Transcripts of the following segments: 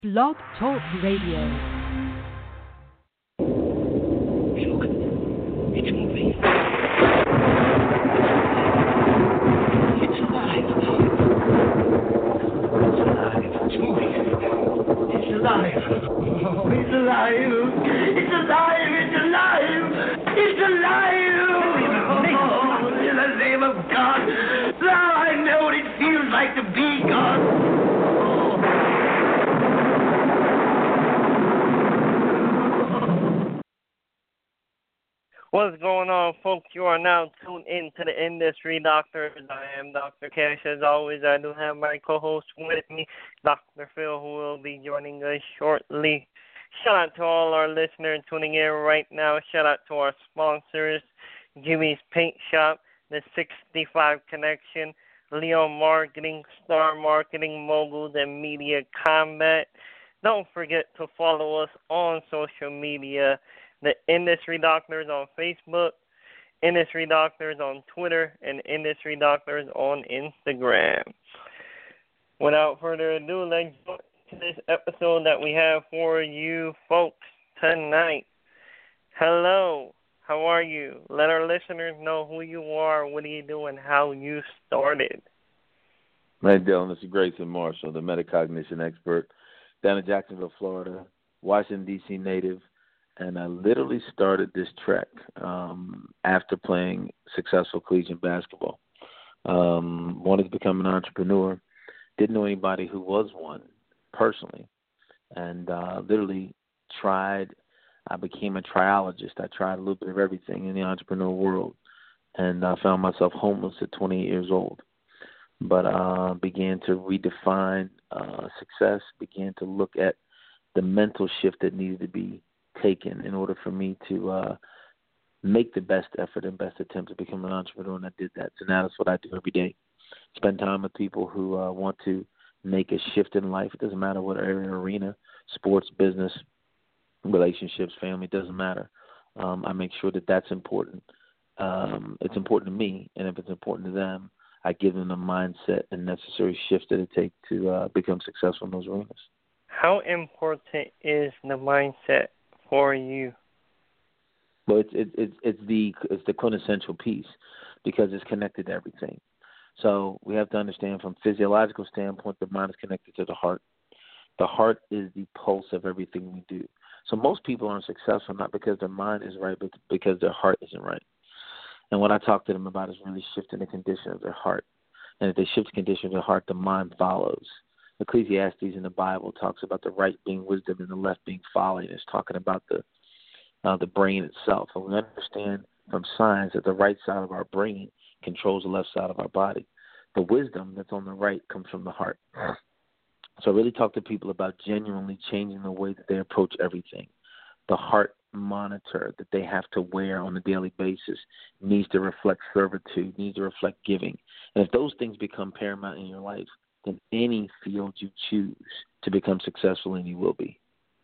Blog Talk Radio. Look, it's moving. It's alive. It's alive. It's moving. It's alive. Oh, it's alive. It's alive. It's alive. It's alive. Oh, in the name of God. Now I know what it feels like to be God. What's going on, folks? You are now tuned in to the Industry Doctors. I am Dr. Cash. As always, I do have my co-host with me, Dr. Phil, who will be joining us shortly. Shout out to all our listeners tuning in right now. Shout out to our sponsors, Jimmy's Paint Shop, the 65 Connection, Leo Marketing, Star Marketing, Moguls, and Media Combat. Don't forget to follow us on social media. The Industry Doctors on Facebook, Industry Doctors on Twitter, and Industry Doctors on Instagram. Without further ado, let's go to this episode that we have for you folks tonight. Hello, how are you? Let our listeners know who you are, what do you do, and how you started. Hey, Dylan, this is Grayson Marshall, the metacognition expert down in Jacksonville, Florida, Washington, D.C. native. And I literally started this trek after playing successful collegiate basketball. Wanted to become an entrepreneur. Didn't know anybody who was one personally. And literally tried. I became a triologist. I tried a little bit of everything in the entrepreneurial world. And I found myself homeless at 28 years old. But began to redefine success, began to look at the mental shift that needed to be taken in order for me to make the best effort and best attempt to become an entrepreneur, and I did that. So now that's what I do every day. Spend time with people who want to make a shift in life. It doesn't matter what area or arena, sports, business, relationships, family, it doesn't matter. I make sure that that's important. It's important to me, and if it's important to them, I give them the mindset and necessary shifts that it takes to become successful in those arenas. How important is the mindset for you? Well, it's the quintessential piece because it's connected to everything. So we have to understand from a physiological standpoint, the mind is connected to the heart. The heart is the pulse of everything we do. So most people aren't successful not because their mind is right, but because their heart isn't right. And what I talk to them about is really shifting the condition of their heart. And if they shift the condition of their heart, the mind follows. Ecclesiastes in the Bible talks about the right being wisdom and the left being folly. And it's talking about the brain itself. And we understand from science that the right side of our brain controls the left side of our body. The wisdom that's on the right comes from the heart. So I really talk to people about genuinely changing the way that they approach everything. The heart monitor that they have to wear on a daily basis needs to reflect servitude, needs to reflect giving. And if those things become paramount in your life, in any field you choose to become successful in, you will be.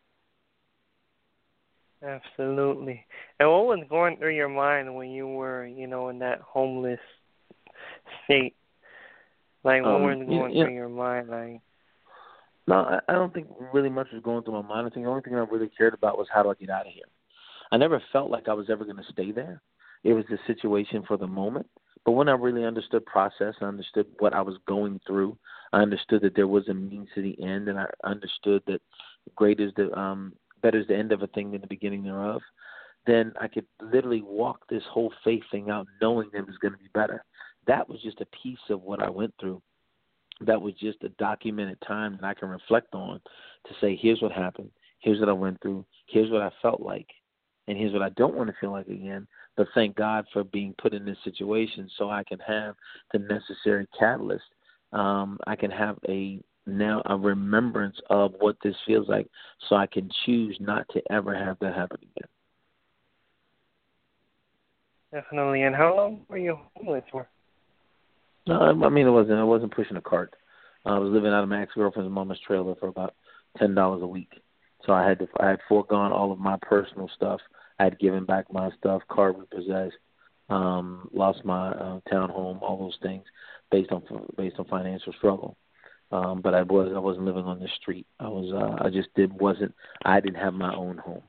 Absolutely. And what was going through your mind when you were, in that homeless state? Like, what was going through your mind? Like, no, I don't think really much was going through my mind. I think the only thing I really cared about was how do I get out of here. I never felt like I was ever going to stay there. It was the situation for the moment. But when I really understood process, I understood what I was going through. I understood that there was a means to the end, and I understood that better is the end of a thing than the beginning thereof. Then I could literally walk this whole faith thing out knowing that it was going to be better. That was just a piece of what I went through. That was just a documented time that I can reflect on to say, here's what happened, here's what I went through, here's what I felt like, and here's what I don't want to feel like again. But thank God for being put in this situation so I can have the necessary catalyst. I can have a remembrance of what this feels like so I can choose not to ever have that happen again. Definitely. And how long were you homeless for? No, I mean, I wasn't pushing a cart. I was living out of my ex-girlfriend's mama's trailer for about $10 a week. So I had foregone all of my personal stuff. I had given back my stuff, car repossessed, lost my townhome, all those things based on financial struggle. But I wasn't living on the street. I didn't have my own home.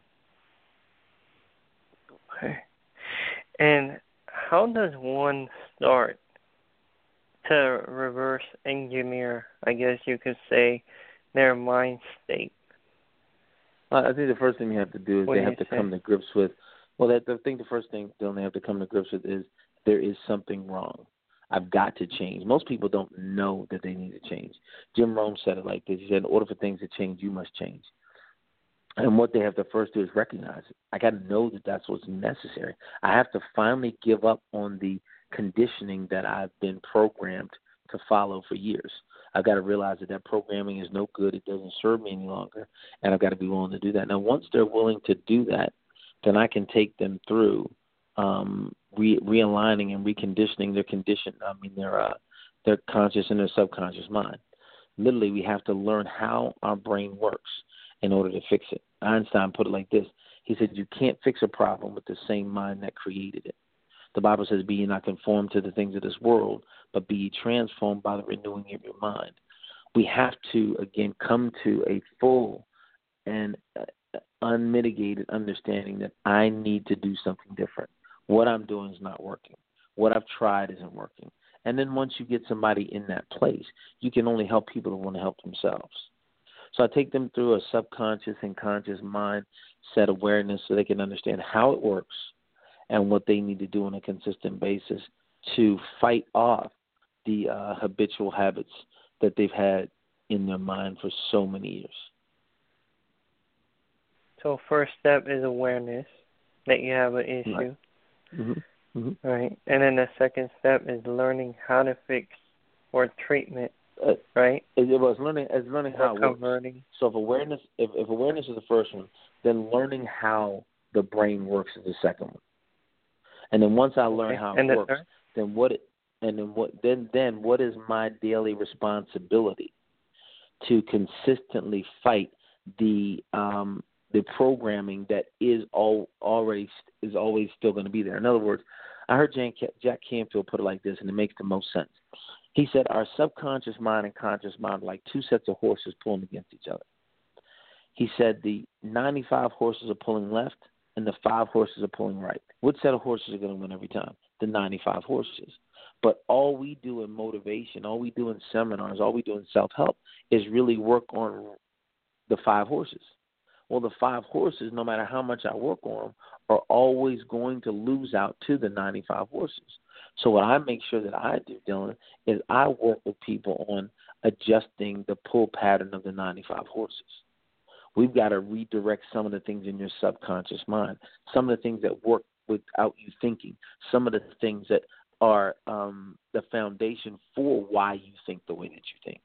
Okay. And how does one start to reverse engineer, I guess you could say, their mind state? I think the first thing you have to do is they have to come to grips with, the first thing they have to come to grips with is there is something wrong. I've got to change. Most people don't know that they need to change. Jim Rome said it like this. He said, in order for things to change, you must change. And what they have to first do is recognize it. I got to know that that's what's necessary. I have to finally give up on the conditioning that I've been programmed to follow for years. I've got to realize that programming is no good. It doesn't serve me any longer, and I've got to be willing to do that. Now, once they're willing to do that, then I can take them through realigning and reconditioning their conscious and their subconscious mind. Literally, we have to learn how our brain works in order to fix it. Einstein put it like this. He said, you can't fix a problem with the same mind that created it. The Bible says, be ye not conformed to the things of this world, but be ye transformed by the renewing of your mind. We have to, again, come to a full and unmitigated understanding that I need to do something different. What I'm doing is not working. What I've tried isn't working. And then once you get somebody in that place, you can only help people who want to help themselves. So I take them through a subconscious and conscious mind set awareness so they can understand how it works and what they need to do on a consistent basis to fight off the habitual habits that they've had in their mind for so many years. So first step is awareness that you have an issue. Right. Mm-hmm. Mm-hmm. Right. And then the second step is learning how to fix or treatment. Right. It was learning how it works. So if awareness is the first one, then learning how the brain works is the second one. And then once I learn how it works, then what is my daily responsibility to consistently fight the programming that is always still going to be there. In other words, I heard Jack Canfield put it like this, and it makes the most sense. He said our subconscious mind and conscious mind are like two sets of horses pulling against each other. He said the 95 horses are pulling left and the 5 horses are pulling right. Which set of horses are going to win every time? The 95 horses. But all we do in motivation, all we do in seminars, all we do in self-help is really work on the 5 horses. Well, the 5 horses, no matter how much I work on them, are always going to lose out to the 95 horses. So what I make sure that I do, Dylan, is I work with people on adjusting the pull pattern of the 95 horses. We've got to redirect some of the things in your subconscious mind, some of the things that work without you thinking, some of the things that are the foundation for why you think the way that you think.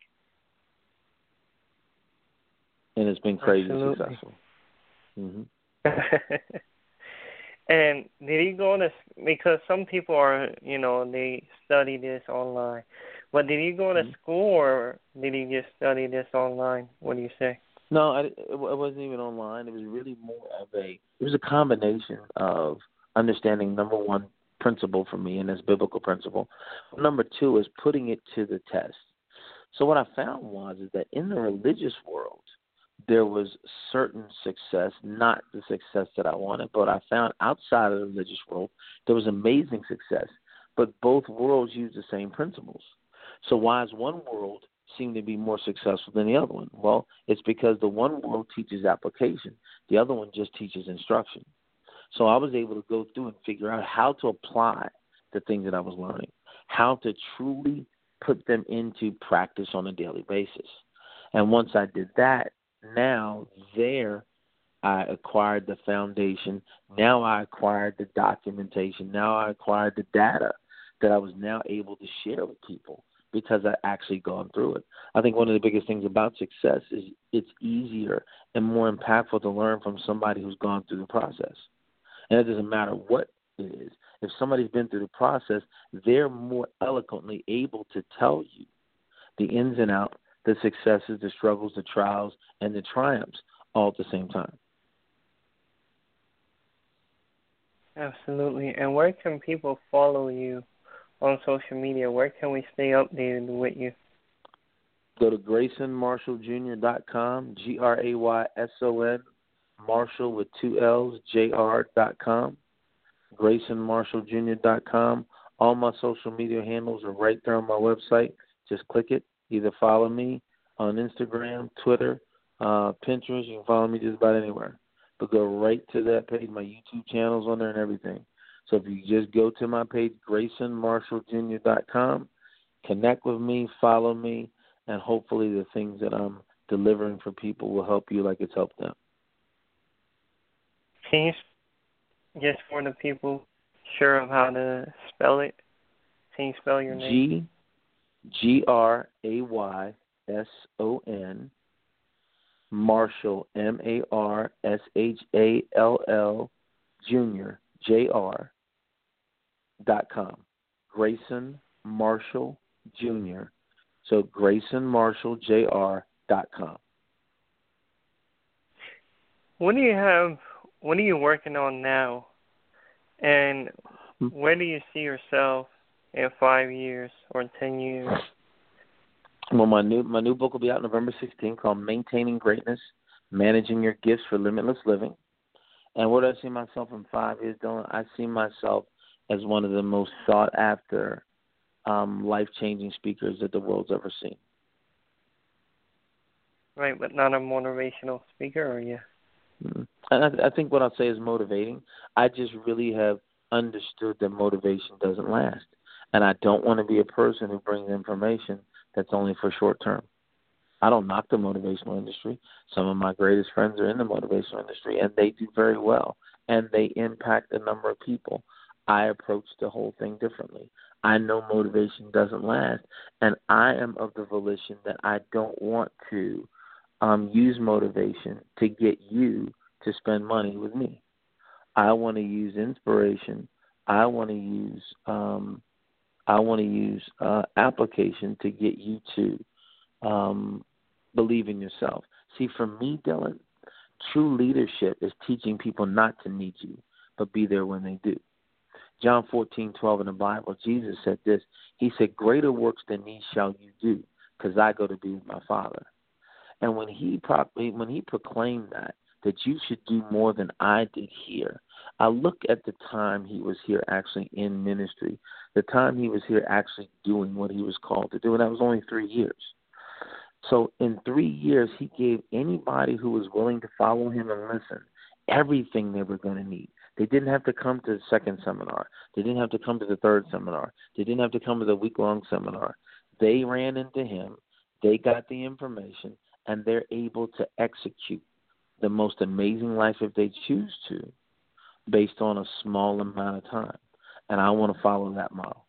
And it's been crazy successful. Mm-hmm. And did he go to, because some people are, they study this online, but did he go to school or did he just study this online? What do you say? No, it wasn't even online. It was really more of it was a combination of understanding, number one, principle for me, and that's biblical principle. Number two is putting it to the test. So what I found is that in the religious world, there was certain success, not the success that I wanted, but I found outside of the religious world, there was amazing success. But both worlds use the same principles. So why is one world seem to be more successful than the other one? Well, it's because the one world teaches application. The other one just teaches instruction. So I was able to go through and figure out how to apply the things that I was learning, how to truly put them into practice on a daily basis. And once I did that, now there I acquired the foundation. Now I acquired the documentation. Now I acquired the data that I was now able to share with people because I actually gone through it. I think one of the biggest things about success is it's easier and more impactful to learn from somebody who's gone through the process. And it doesn't matter what it is. If somebody's been through the process, they're more eloquently able to tell you the ins and outs, the successes, the struggles, the trials, and the triumphs all at the same time. Absolutely. And where can people follow you on social media? Where can we stay updated with you? Go to GraysonMarshallJr.com, GRAYSON, Marshall with 2 L's, JR.com, GraysonMarshallJr.com. All my social media handles are right there on my website. Just click it. Either follow me on Instagram, Twitter, Pinterest. You can follow me just about anywhere. But go right to that page. My YouTube channel's on there and everything. So if you just go to my page, GraysonMarshallJr.com, connect with me, follow me, and hopefully the things that I'm delivering for people will help you like it's helped them. Can you, just for the people sure of how to spell it, can you spell your name? GRAYSON, Marshall, MARSHALL, Jr., JR.com. Grayson Marshall Jr. So GraysonMarshallJr.com. What are you working on now? And where do you see yourself in 5 years or 10 years? Well, my new book will be out November 16th called Maintaining Greatness, Managing Your Gifts for Limitless Living. And where do I see myself in 5 years, Dylan? I see myself as one of the most sought-after, life-changing speakers that the world's ever seen. Right, but not a motivational speaker, or yeah? And I think what I'll say is motivating. I just really have understood that motivation doesn't last. And I don't want to be a person who brings information that's only for short term. I don't knock the motivational industry. Some of my greatest friends are in the motivational industry, and they do very well, and they impact a number of people. I approach the whole thing differently. I know motivation doesn't last, and I am of the volition that I don't want to use motivation to get you to spend money with me. I want to use inspiration. I want to use application to get you to believe in yourself. See, for me, Dylan, true leadership is teaching people not to need you, but be there when they do. John 14:12 in the Bible, Jesus said this. He said, "Greater works than these shall you do, because I go to be with my Father." And when he proclaimed that you should do more than I did here, I look at the time he was here actually in ministry, the time he was here actually doing what he was called to do, and that was only 3 years. So in 3 years, he gave anybody who was willing to follow him and listen everything they were going to need. They didn't have to come to the second seminar. They didn't have to come to the third seminar. They didn't have to come to the week-long seminar. They ran into him. They got the information, and they're able to execute the most amazing life if they choose to based on a small amount of time. And I want to follow that model.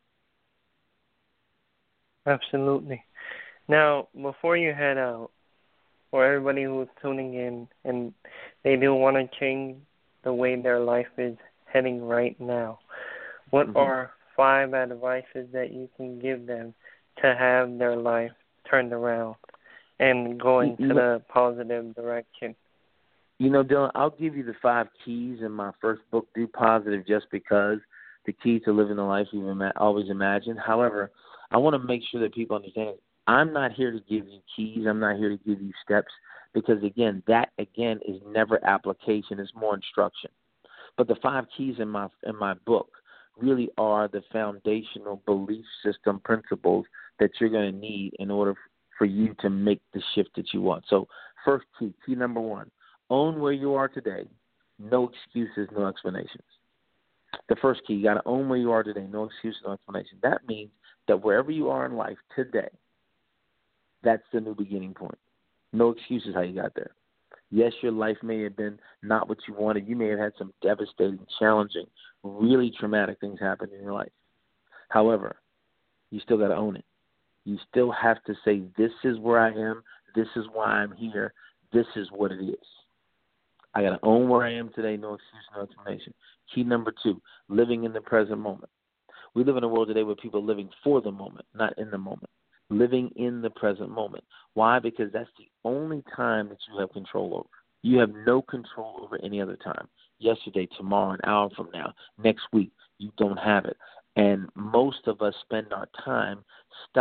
Absolutely. Now, before you head out, for everybody who's tuning in and they do want to change the way their life is heading right now, what are 5 advices that you can give them to have their life turned around and going to the positive direction? You know, Dylan, I'll give you the 5 keys in my first book, Do Positive, just because the key to living the life you've always imagined. However, I want to make sure that people understand I'm not here to give you keys. I'm not here to give you steps because, again, that is never application. It's more instruction. But the 5 keys in my book really are the foundational belief system principles that you're going to need in order for you to make the shift that you want. So first key number 1, own where you are today. No excuses, no explanations. The first key, you got to own where you are today. No excuses, no explanation. That means that wherever you are in life today, that's the new beginning point. No excuses how you got there. Yes, your life may have been not what you wanted. You may have had some devastating, challenging, really traumatic things happen in your life. However, you still got to own it. You still have to say, this is where I am. This is why I'm here. This is what it is. I got to own where I am today. No excuse, no explanation. Key number 2, living in the present moment. We live in a world today where people are living for the moment, not in the moment. Living in the present moment. Why? Because that's the only time that you have control over. You have no control over any other time. Yesterday, tomorrow, an hour from now, next week, you don't have it. And most of us spend our time stuck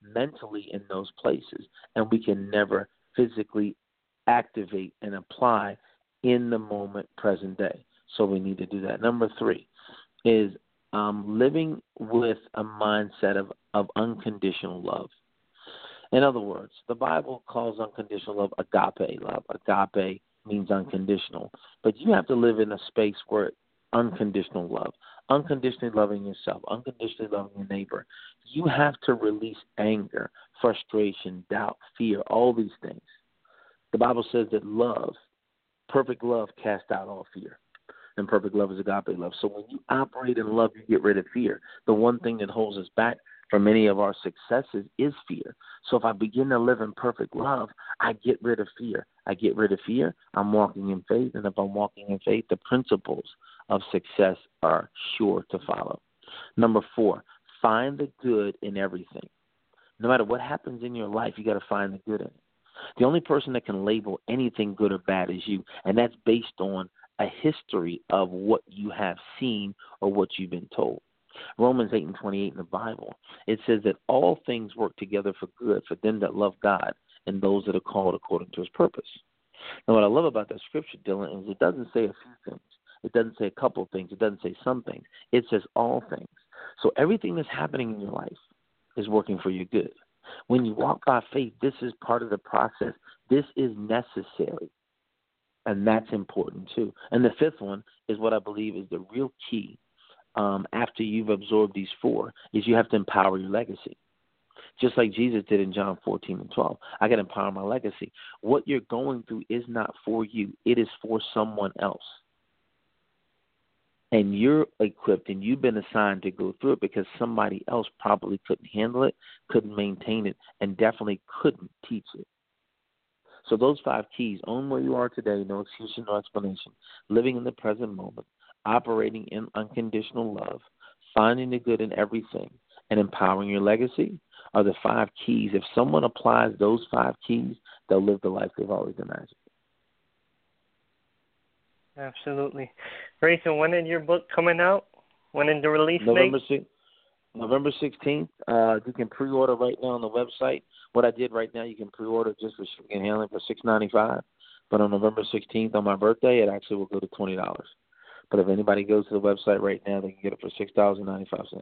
mentally in those places, and we can never physically activate and apply in the moment, present day. So we need to do that. Number 3 is living with a mindset of unconditional love. In other words, the Bible calls unconditional love agape love. Agape means unconditional. But you have to live in a space where unconditional love, unconditionally loving yourself, unconditionally loving your neighbor. You have to release anger, frustration, doubt, fear, all these things. The Bible says that love, perfect love, casts out all fear. And perfect love is agape love. So when you operate in love, you get rid of fear. The one thing that holds us back from many of our successes is fear. So if I begin to live in perfect love, I get rid of fear. I get rid of fear, I'm walking in faith. And if I'm walking in faith, the principles of success are sure to follow. Number 4, find the good in everything. No matter what happens in your life, you got to find the good in it. The only person that can label anything good or bad is you, and that's based on a history of what you have seen or what you've been told. Romans 8:28 in the Bible, it says that all things work together for good for them that love God and those that are called according to his purpose. Now, what I love about that scripture, Dylan, is it doesn't say a few things. It doesn't say a couple of things. It doesn't say some things. It says all things. So everything that's happening in your life is working for your good. When you walk by faith, this is part of the process. This is necessary. And that's important too. And the 5th one is what I believe is the real key after you've absorbed these 4, is you have to empower your legacy. Just like Jesus did in John 14:12. I got to empower my legacy. What you're going through is not for you. It is for someone else. And you're equipped and you've been assigned to go through it because somebody else probably couldn't handle it, couldn't maintain it, and definitely couldn't teach it. So those 5 keys: own where you are today, no excuse, no explanation, living in the present moment, operating in unconditional love, finding the good in everything, and empowering your legacy are the 5 keys. If someone applies those 5 keys, they'll live the life they've always imagined. Absolutely. Grayson, when is your book coming out? When is the release date? November 16th. You can pre-order right now on the website. What I did right now, you can pre-order just for shipping and handling for $6.95. But on November 16th, on my birthday, it actually will go to $20. But if anybody goes to the website right now, they can get it for $6.95.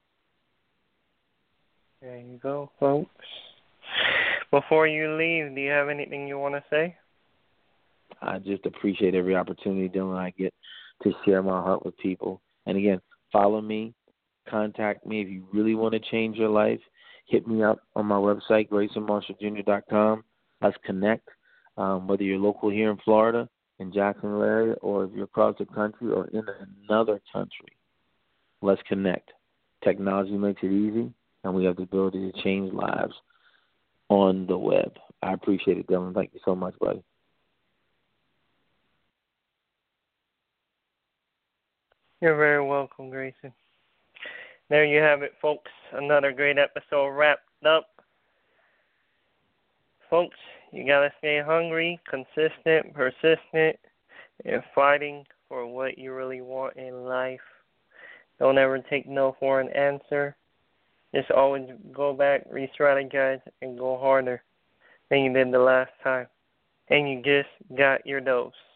There you go, folks. Before you leave, do you have anything you want to say? I just appreciate every opportunity, Dylan, I get to share my heart with people. And again, follow me, contact me if you really want to change your life. Hit me up on my website, GraysonMarshallJr.com. Let's connect. Whether you're local here in Florida, in Jacksonville area, or if you're across the country or in another country, let's connect. Technology makes it easy, and we have the ability to change lives on the web. I appreciate it, Dylan. Thank you so much, buddy. You're very welcome, Grayson. There you have it, folks. Another great episode wrapped up. Folks, you got to stay hungry, consistent, persistent, and fighting for what you really want in life. Don't ever take no for an answer. Just always go back, re-strategize, and go harder than you did the last time. And you just got your dose.